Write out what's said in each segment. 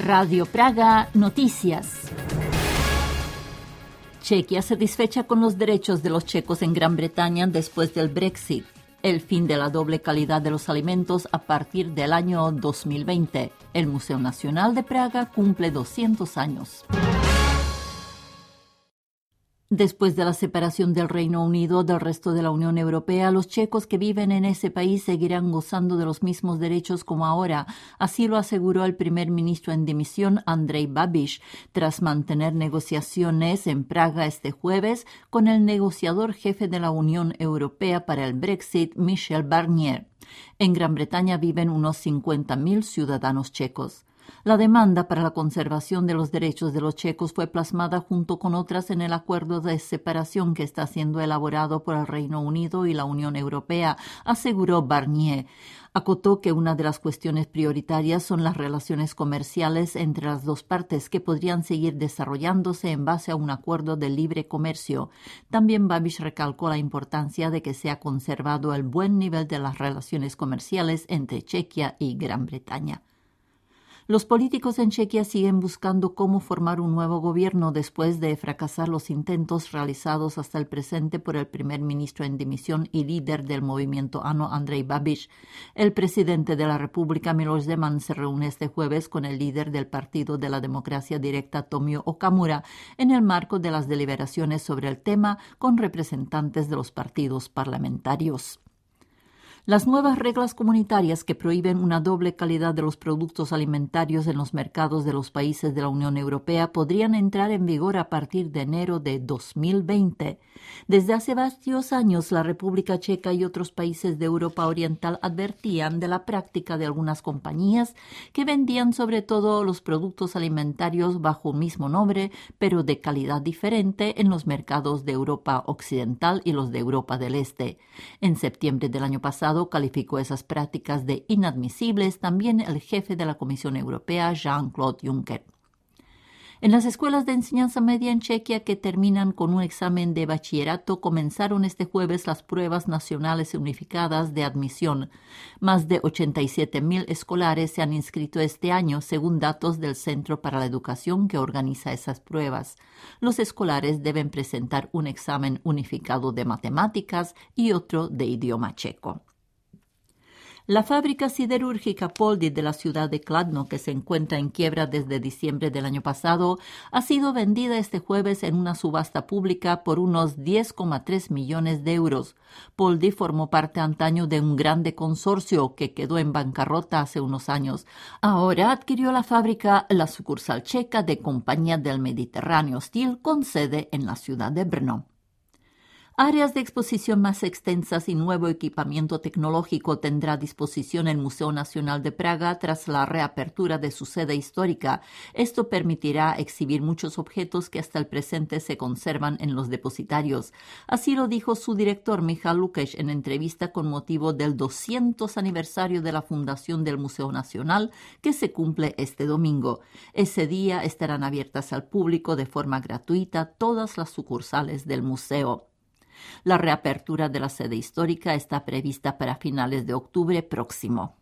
Radio Praga Noticias. Chequia satisfecha con los derechos de los checos en Gran Bretaña después del Brexit. El fin de la doble calidad de los alimentos a partir del año 2020. El Museo Nacional de Praga cumple 200 años. Después de la separación del Reino Unido del resto de la Unión Europea, los checos que viven en ese país seguirán gozando de los mismos derechos como ahora. Así lo aseguró el primer ministro en dimisión, Andrej Babiš, tras mantener negociaciones en Praga este jueves con el negociador jefe de la Unión Europea para el Brexit, Michel Barnier. En Gran Bretaña viven unos 50.000 ciudadanos checos. La demanda para la conservación de los derechos de los checos fue plasmada junto con otras en el acuerdo de separación que está siendo elaborado por el Reino Unido y la Unión Europea, aseguró Barnier. Acotó que una de las cuestiones prioritarias son las relaciones comerciales entre las dos partes que podrían seguir desarrollándose en base a un acuerdo de libre comercio. También Babiš recalcó la importancia de que sea conservado el buen nivel de las relaciones comerciales entre Chequia y Gran Bretaña. Los políticos en Chequia siguen buscando cómo formar un nuevo gobierno después de fracasar los intentos realizados hasta el presente por el primer ministro en dimisión y líder del movimiento ANO, Andrej Babiš. El presidente de la República, Miloš Zeman, se reúne este jueves con el líder del Partido de la Democracia Directa, Tomio Okamura, en el marco de las deliberaciones sobre el tema con representantes de los partidos parlamentarios. Las nuevas reglas comunitarias que prohíben una doble calidad de los productos alimentarios en los mercados de los países de la Unión Europea podrían entrar en vigor a partir de enero de 2020. Desde hace varios años, la República Checa y otros países de Europa Oriental advertían de la práctica de algunas compañías que vendían sobre todo los productos alimentarios bajo un mismo nombre, pero de calidad diferente en los mercados de Europa Occidental y los de Europa del Este. En septiembre del año pasado, calificó esas prácticas de inadmisibles también el jefe de la Comisión Europea, Jean-Claude Juncker. En las escuelas de enseñanza media en Chequia que terminan con un examen de bachillerato comenzaron este jueves las pruebas nacionales unificadas de admisión. Más de 87.000 escolares se han inscrito este año, según datos del Centro para la Educación que organiza esas pruebas. Los escolares deben presentar un examen unificado de matemáticas y otro de idioma checo. La fábrica siderúrgica Poldi de la ciudad de Kladno, que se encuentra en quiebra desde diciembre del año pasado, ha sido vendida este jueves en una subasta pública por unos 10,3 millones de euros. Poldi formó parte antaño de un grande consorcio que quedó en bancarrota hace unos años. Ahora adquirió la fábrica la sucursal checa de Compañía del Mediterráneo Steel con sede en la ciudad de Brno. Áreas de exposición más extensas y nuevo equipamiento tecnológico tendrá a disposición el Museo Nacional de Praga tras la reapertura de su sede histórica. Esto permitirá exhibir muchos objetos que hasta el presente se conservan en los depositarios. Así lo dijo su director, Michal Lukeš, en entrevista con motivo del 200 aniversario de la fundación del Museo Nacional, que se cumple este domingo. Ese día estarán abiertas al público de forma gratuita todas las sucursales del museo. La reapertura de la sede histórica está prevista para finales de octubre próximo.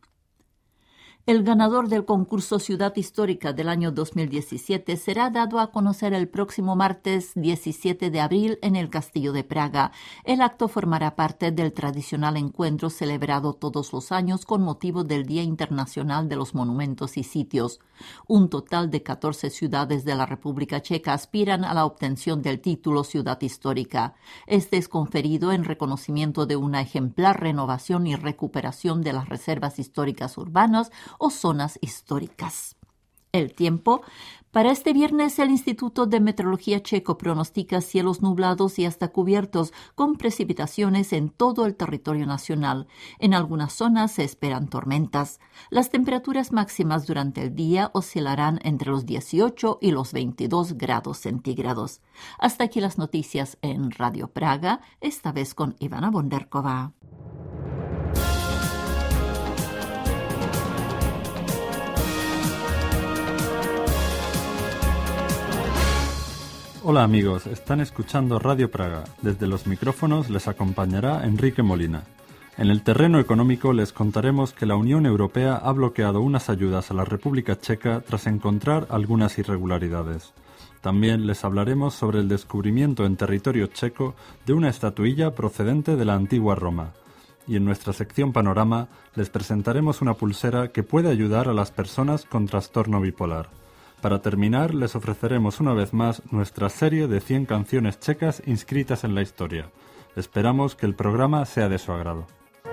El ganador del concurso Ciudad Histórica del año 2017 será dado a conocer el próximo martes 17 de abril en el Castillo de Praga. El acto formará parte del tradicional encuentro celebrado todos los años con motivo del Día Internacional de los Monumentos y Sitios. Un total de 14 ciudades de la República Checa aspiran a la obtención del título Ciudad Histórica. Este es conferido en reconocimiento de una ejemplar renovación y recuperación de las reservas históricas urbanas o zonas históricas. El tiempo. Para este viernes, el Instituto de Meteorología checo pronostica cielos nublados y hasta cubiertos, con precipitaciones en todo el territorio nacional. En algunas zonas se esperan tormentas. Las temperaturas máximas durante el día oscilarán entre los 18 y los 22 grados centígrados. Hasta aquí las noticias en Radio Praga, esta vez con Ivana Bonderkova. Hola amigos, están escuchando Radio Praga. Desde los micrófonos les acompañará Enrique Molina. En el terreno económico les contaremos que la Unión Europea ha bloqueado unas ayudas a la República Checa tras encontrar algunas irregularidades. También les hablaremos sobre el descubrimiento en territorio checo de una estatuilla procedente de la antigua Roma. Y en nuestra sección Panorama les presentaremos una pulsera que puede ayudar a las personas con trastorno bipolar. Para terminar, les ofreceremos una vez más nuestra serie de 100 canciones checas inscritas en la historia. Esperamos que el programa sea de su agrado.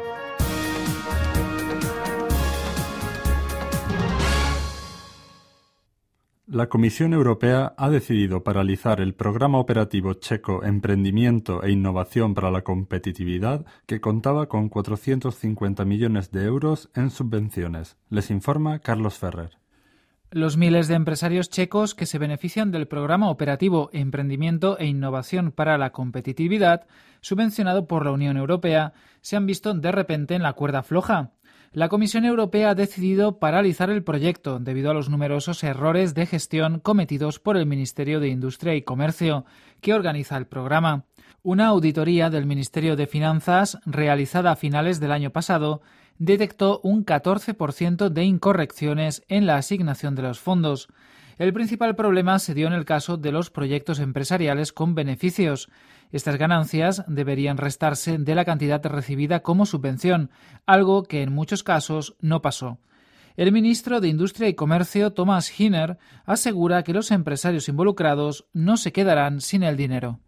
La Comisión Europea ha decidido paralizar el programa operativo checo Emprendimiento e Innovación para la Competitividad, que contaba con 450 millones de euros en subvenciones. Les informa Carlos Ferrer. Los miles de empresarios checos que se benefician del programa operativo Emprendimiento e Innovación para la Competitividad, subvencionado por la Unión Europea, se han visto de repente en la cuerda floja. La Comisión Europea ha decidido paralizar el proyecto debido a los numerosos errores de gestión cometidos por el Ministerio de Industria y Comercio, que organiza el programa. Una auditoría del Ministerio de Finanzas, realizada a finales del año pasado, detectó un 14% de incorrecciones en la asignación de los fondos. El principal problema se dio en el caso de los proyectos empresariales con beneficios. Estas ganancias deberían restarse de la cantidad recibida como subvención, algo que en muchos casos no pasó. El ministro de Industria y Comercio, Tomáš Hüner, asegura que los empresarios involucrados no se quedarán sin el dinero.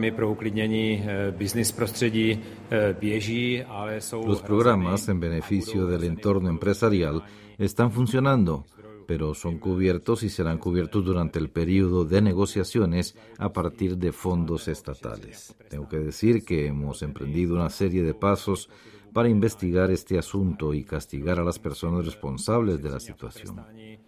Los programas en beneficio del entorno empresarial están funcionando, pero son cubiertos y serán cubiertos durante el periodo de negociaciones a partir de fondos estatales. Tengo que decir que hemos emprendido una serie de pasos para investigar este asunto y castigar a las personas responsables de la situación.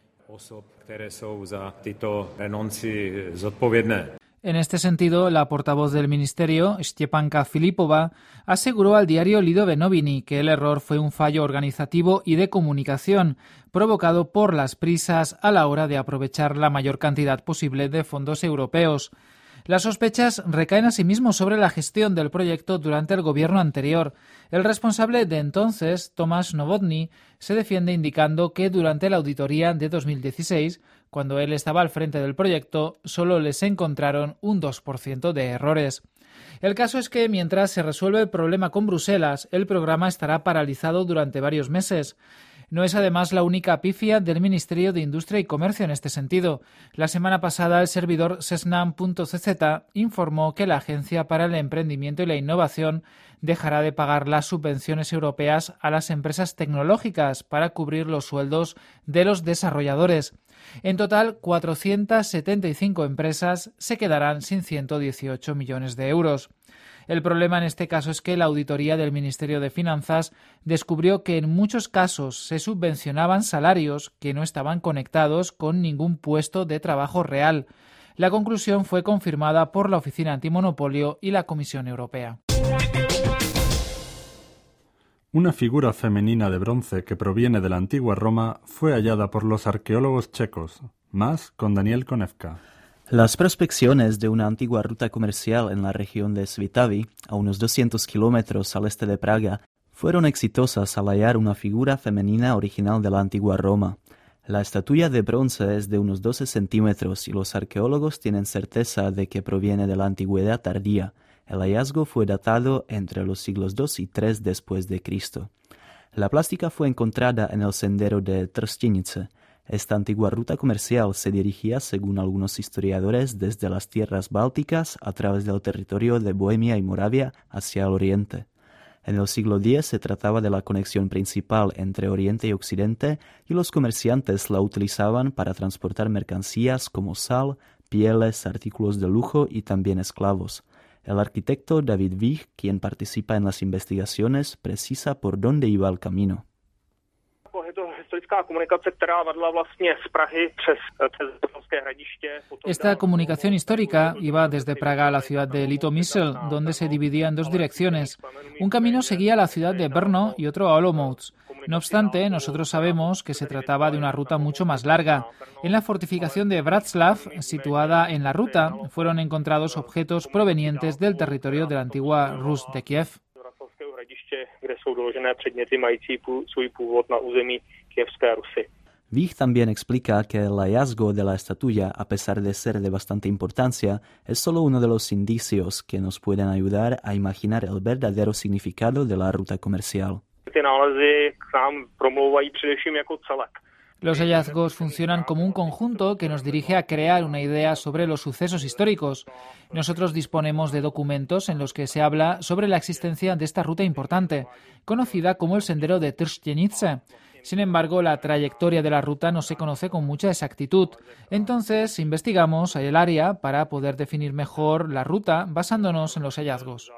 En este sentido, la portavoz del Ministerio, Štěpánka Filipova, aseguró al diario Lidové noviny que el error fue un fallo organizativo y de comunicación, provocado por las prisas a la hora de aprovechar la mayor cantidad posible de fondos europeos. Las sospechas recaen asimismo sobre la gestión del proyecto durante el gobierno anterior. El responsable de entonces, Tomáš Novotný, se defiende indicando que durante la auditoría de 2016, cuando él estaba al frente del proyecto, solo les encontraron un 2% de errores. El caso es que mientras se resuelve el problema con Bruselas, el programa estará paralizado durante varios meses. No es además la única pifia del Ministerio de Industria y Comercio en este sentido. La semana pasada el servidor Seznam.cz informó que la Agencia para el Emprendimiento y la Innovación dejará de pagar las subvenciones europeas a las empresas tecnológicas para cubrir los sueldos de los desarrolladores. En total, 475 empresas se quedarán sin 118 millones de euros. El problema en este caso es que la auditoría del Ministerio de Finanzas descubrió que en muchos casos se subvencionaban salarios que no estaban conectados con ningún puesto de trabajo real. La conclusión fue confirmada por la Oficina Antimonopolio y la Comisión Europea. Una figura femenina de bronce que proviene de la antigua Roma fue hallada por los arqueólogos checos. Más con Daniel Konevka. Las prospecciones de una antigua ruta comercial en la región de Svitavy, a unos 200 kilómetros al este de Praga, fueron exitosas al hallar una figura femenina original de la antigua Roma. La estatuilla de bronce es de unos 12 centímetros y los arqueólogos tienen certeza de que proviene de la antigüedad tardía. El hallazgo fue datado entre los siglos II y III después de Cristo. La plástica fue encontrada en el sendero de Trstenice. Esta antigua ruta comercial se dirigía, según algunos historiadores, desde las tierras bálticas a través del territorio de Bohemia y Moravia hacia el oriente. En el siglo X se trataba de la conexión principal entre Oriente y Occidente y los comerciantes la utilizaban para transportar mercancías como sal, pieles, artículos de lujo y también esclavos. El arquitecto David Vich, quien participa en las investigaciones, precisa por dónde iba el camino. Esta comunicación histórica iba desde Praga a la ciudad de Litomyšl, donde se dividía en dos direcciones. Un camino seguía a la ciudad de Brno y otro a Olomouc. No obstante, nosotros sabemos que se trataba de una ruta mucho más larga. En la fortificación de Václav, situada en la ruta, fueron encontrados objetos provenientes del territorio de la antigua Rus de Kiev. jsou doložené předměty mající svůj původ na území Kyjevské Rusy. Vich también explica que el hallazgo de la estatua, a pesar de ser de bastante importancia, es solo uno de los indicios que nos pueden ayudar a imaginar el verdadero significado de la ruta comercial. Ty nálezy k nám promlouvají především jako celek. Los hallazgos funcionan como un conjunto que nos dirige a crear una idea sobre los sucesos históricos. Nosotros disponemos de documentos en los que se habla sobre la existencia de esta ruta importante, conocida como el Sendero de Trstjenice. Sin embargo, la trayectoria de la ruta no se conoce con mucha exactitud. Entonces, investigamos el área para poder definir mejor la ruta basándonos en los hallazgos.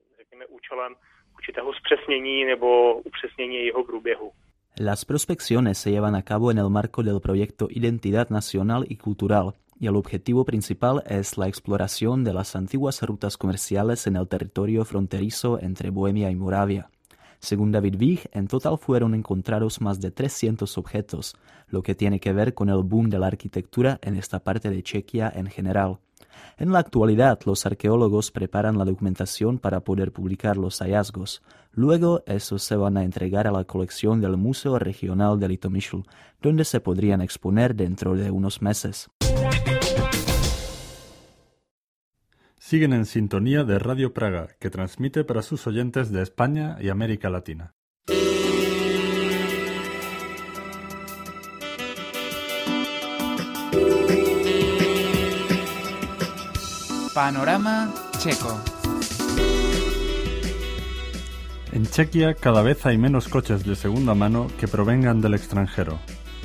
Las prospecciones se llevan a cabo en el marco del proyecto Identidad Nacional y Cultural, y el objetivo principal es la exploración de las antiguas rutas comerciales en el territorio fronterizo entre Bohemia y Moravia. Según David Vich, en total fueron encontrados más de 300 objetos, lo que tiene que ver con el boom de la arquitectura en esta parte de Chequia en general. En la actualidad, los arqueólogos preparan la documentación para poder publicar los hallazgos. Luego, esos se van a entregar a la colección del Museo Regional de Litomyšl, donde se podrían exponer dentro de unos meses. Siguen en sintonía de Radio Praga, que transmite para sus oyentes de España y América Latina. Panorama checo. En Chequia cada vez hay menos coches de segunda mano que provengan del extranjero.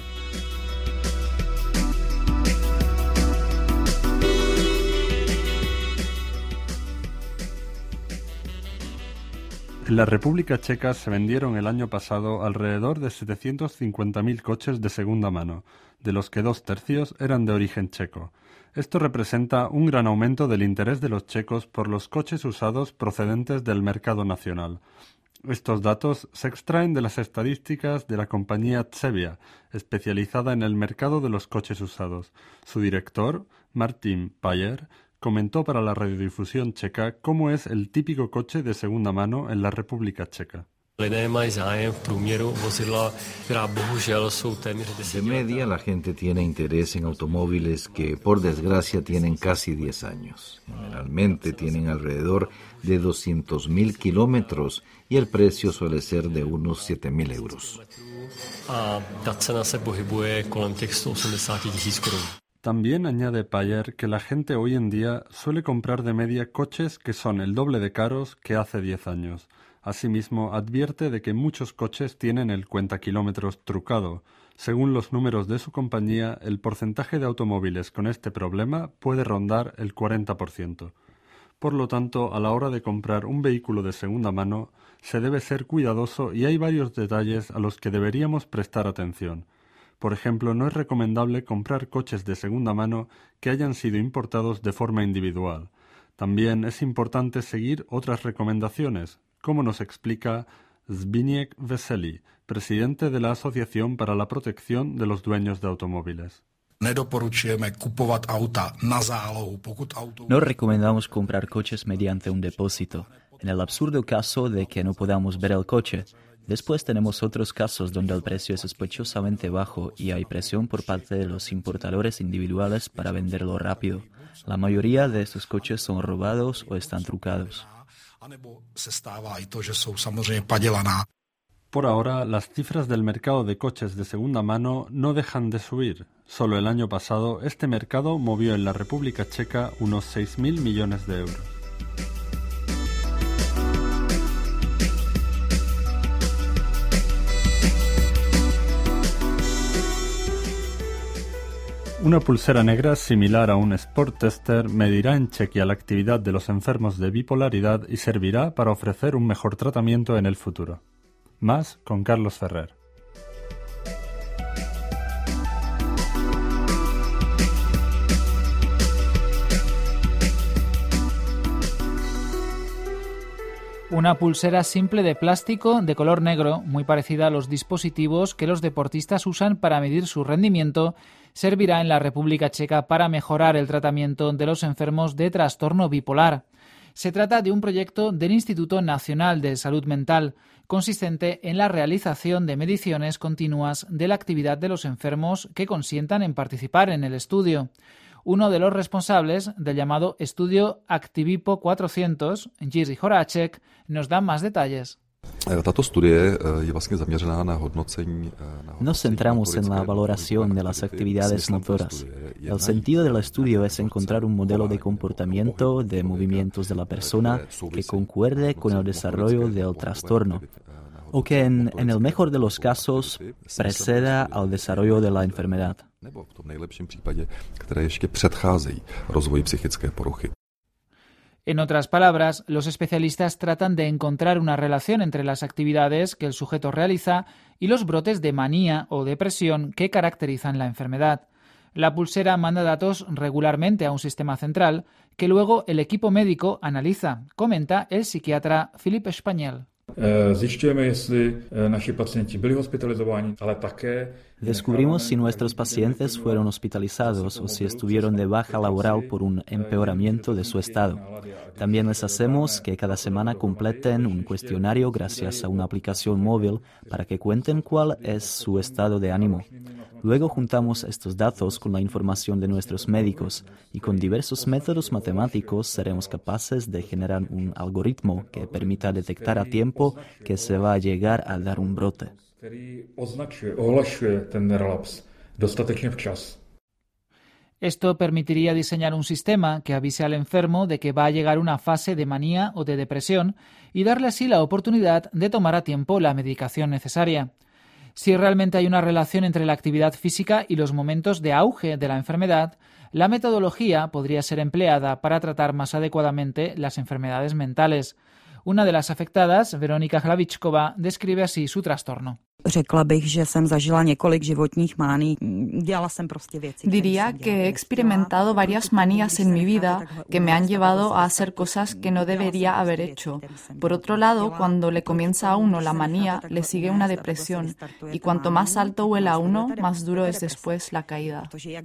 En la República Checa se vendieron el año pasado alrededor de 750.000 coches de segunda mano, de los que 2/3 eran de origen checo. Esto representa un gran aumento del interés de los checos por los coches usados procedentes del mercado nacional. Estos datos se extraen de las estadísticas de la compañía Tsevia, especializada en el mercado de los coches usados. Su director, Martin Payer, comentó para la radiodifusión checa cómo es el típico coche de segunda mano en la República Checa. De media, la gente tiene interés en automóviles que, por desgracia, tienen casi 10 años. Generalmente tienen alrededor de 200.000 kilómetros y el precio suele ser de unos 7.000 euros. También añade Payer que la gente hoy en día suele comprar de media coches que son el doble de caros que hace 10 años. Asimismo, advierte de que muchos coches tienen el cuentakilómetros trucado. Según los números de su compañía, el porcentaje de automóviles con este problema puede rondar el 40%. Por lo tanto, a la hora de comprar un vehículo de segunda mano, se debe ser cuidadoso y hay varios detalles a los que deberíamos prestar atención. Por ejemplo, no es recomendable comprar coches de segunda mano que hayan sido importados de forma individual. También es importante seguir otras recomendaciones, como nos explica Zbigniew Vesely, presidente de la Asociación para la Protección de los Dueños de Automóviles. No recomendamos comprar coches mediante un depósito, en el absurdo caso de que no podamos ver el coche. Después tenemos otros casos donde el precio es sospechosamente bajo y hay presión por parte de los importadores individuales para venderlo rápido. La mayoría de estos coches son robados o están trucados. Por ahora, las cifras del mercado de coches de segunda mano no dejan de subir. Solo el año pasado, este mercado movió en la República Checa unos 6.000 millones de euros. Una pulsera negra similar a un Sport Tester medirá en Chequia la actividad de los enfermos de bipolaridad y servirá para ofrecer un mejor tratamiento en el futuro. Más con Carlos Ferrer. Una pulsera simple de plástico de color negro, muy parecida a los dispositivos que los deportistas usan para medir su rendimiento, servirá en la República Checa para mejorar el tratamiento de los enfermos de trastorno bipolar. Se trata de un proyecto del Instituto Nacional de Salud Mental, consistente en la realización de mediciones continuas de la actividad de los enfermos que consientan en participar en el estudio. Uno de los responsables del llamado estudio Activipo 400, Jiří Horáček, nos da más detalles. Nos centramos en la valoración de las actividades motoras. El sentido del estudio es encontrar un modelo de comportamiento, de movimientos de la persona que concuerde con el desarrollo del trastorno, o que en el mejor de los casos preceda al desarrollo de la enfermedad. En otras palabras, los especialistas tratan de encontrar una relación entre las actividades que el sujeto realiza y los brotes de manía o depresión que caracterizan la enfermedad. La pulsera manda datos regularmente a un sistema central que luego el equipo médico analiza, comenta el psiquiatra Filip Španěl. Descubrimos si nuestros pacientes fueron hospitalizados o si estuvieron de baja laboral por un empeoramiento de su estado. También les hacemos que cada semana completen un cuestionario gracias a una aplicación móvil para que cuenten cuál es su estado de ánimo. Luego juntamos estos datos con la información de nuestros médicos y con diversos métodos matemáticos seremos capaces de generar un algoritmo que permita detectar a tiempo que se va a llegar a dar un brote. Esto permitiría diseñar un sistema que avise al enfermo de que va a llegar una fase de manía o de depresión y darle así la oportunidad de tomar a tiempo la medicación necesaria. Si realmente hay una relación entre la actividad física y los momentos de auge de la enfermedad, la metodología podría ser empleada para tratar más adecuadamente las enfermedades mentales. Una de las afectadas, Veronika Hlavičková, describe así su trastorno. Diría que he experimentado varias manías en mi vida que me han llevado a hacer cosas que no debería haber hecho. Por otro lado, cuando le comienza a uno la manía, le sigue una depresión. Y cuanto más alto vuela uno, más duro es después la caída.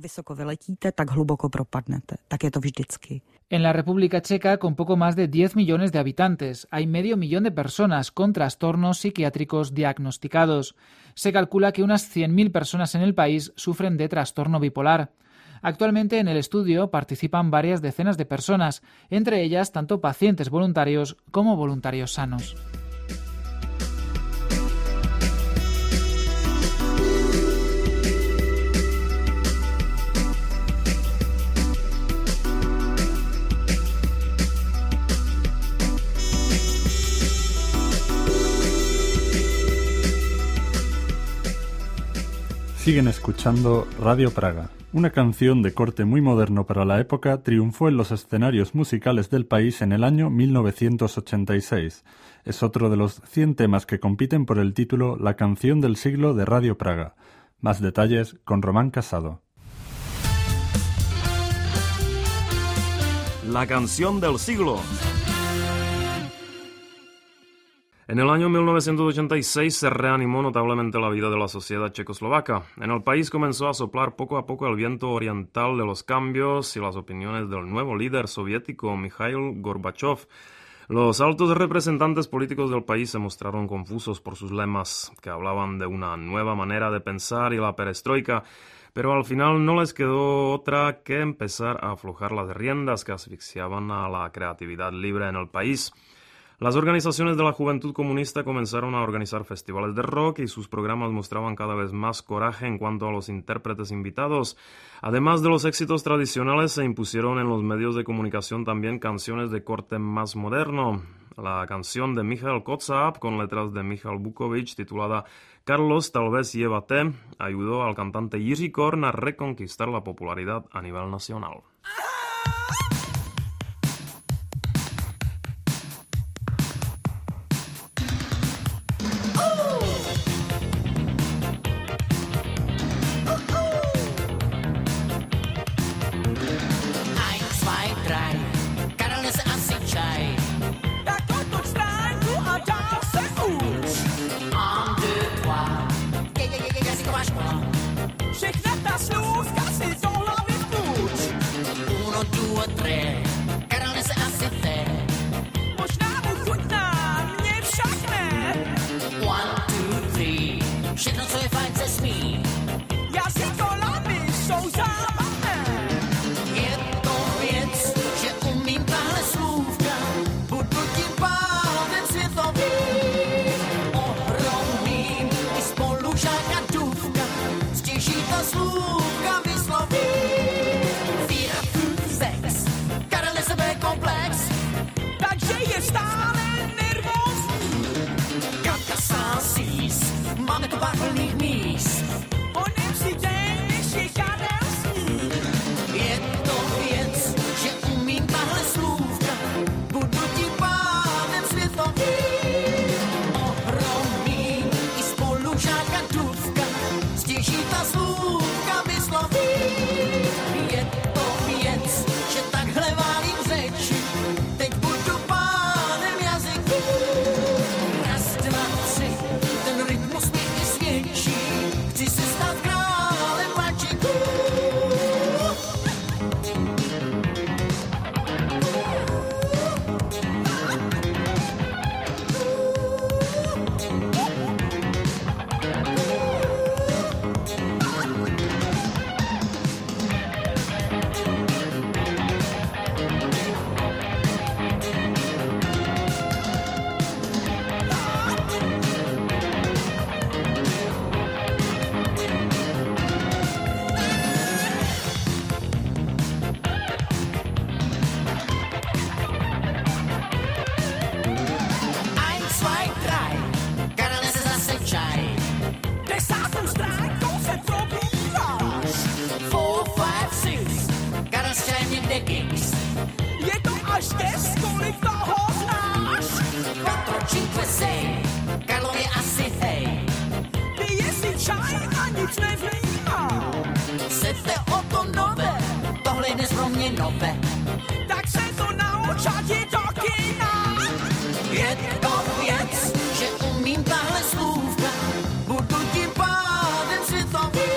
En la República Checa, con poco más de 10 millones de habitantes, hay 500.000 de personas con trastornos psiquiátricos diagnosticados. Se calcula que unas 100.000 personas en el país sufren de trastorno bipolar. Actualmente en el estudio participan varias decenas de personas, entre ellas tanto pacientes voluntarios como voluntarios sanos. Siguen escuchando Radio Praga. Una canción de corte muy moderno para la época triunfó en los escenarios musicales del país en el año 1986. Es otro de los 100 temas que compiten por el título La canción del siglo de Radio Praga. Más detalles con Román Casado. La canción del siglo. En el año 1986 se reanimó notablemente la vida de la sociedad checoslovaca. En el país comenzó a soplar poco a poco el viento oriental de los cambios y las opiniones del nuevo líder soviético Mikhail Gorbachev. Los altos representantes políticos del país se mostraron confusos por sus lemas, que hablaban de una nueva manera de pensar y la perestroika, pero al final no les quedó otra que empezar a aflojar las riendas que asfixiaban a la creatividad libre en el país. Las organizaciones de la juventud comunista comenzaron a organizar festivales de rock y sus programas mostraban cada vez más coraje en cuanto a los intérpretes invitados. Además de los éxitos tradicionales, se impusieron en los medios de comunicación también canciones de corte más moderno. La canción de Michael Kotzab, con letras de Michal Bukovič, titulada Carlos, tal vez llévate, ayudó al cantante Jiří Korn a reconquistar la popularidad a nivel nacional. nic neví. Chcete o to nové, tohle je dnes pro mě nové. Tak se to naučati do kina. Je to věc, že umím tahle slůvka, budu tím pádem světový.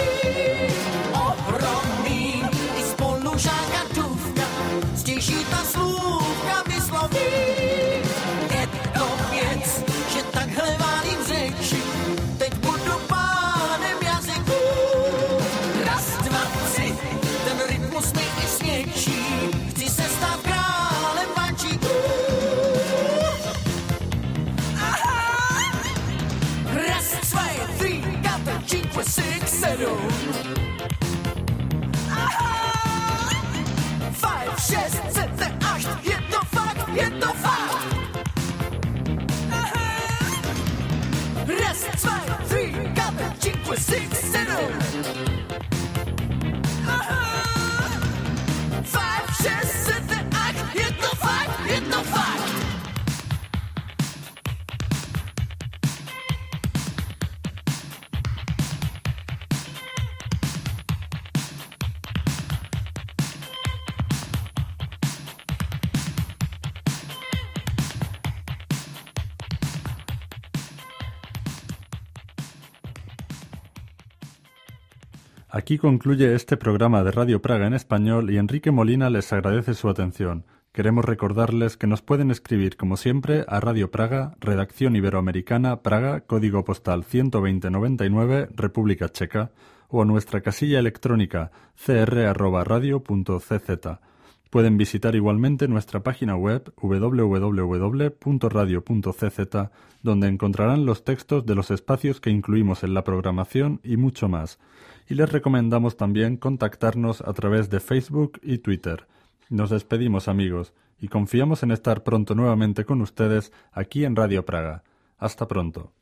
Ohromný i spolužáka Důvka, stěží ta slůvka vysloví. Je to věc, že takhle válím řeči, teď budu pánem jazyku. Raz, dva, tři, ten rytmus mi i směkčí, chci se stát králem vančíků. Raz, zwei, three, got the cinque, six, seven. Five, šest, sedm, acht, je to fakt, je to fakt. Raz, zwei, three, got the cinque, six, seven. Five, šest, sedm, acht, je to fakt, je to fakt. Aquí concluye este programa de Radio Praga en español y Enrique Molina les agradece su atención. Queremos recordarles que nos pueden escribir, como siempre, a Radio Praga, Redacción Iberoamericana, Praga, código postal 12099, República Checa, o a nuestra casilla electrónica cr@radio.cz. Pueden visitar igualmente nuestra página web www.radio.cz, donde encontrarán los textos de los espacios que incluimos en la programación y mucho más. Y les recomendamos también contactarnos a través de Facebook y Twitter. Nos despedimos, amigos, y confiamos en estar pronto nuevamente con ustedes aquí en Radio Praga. Hasta pronto.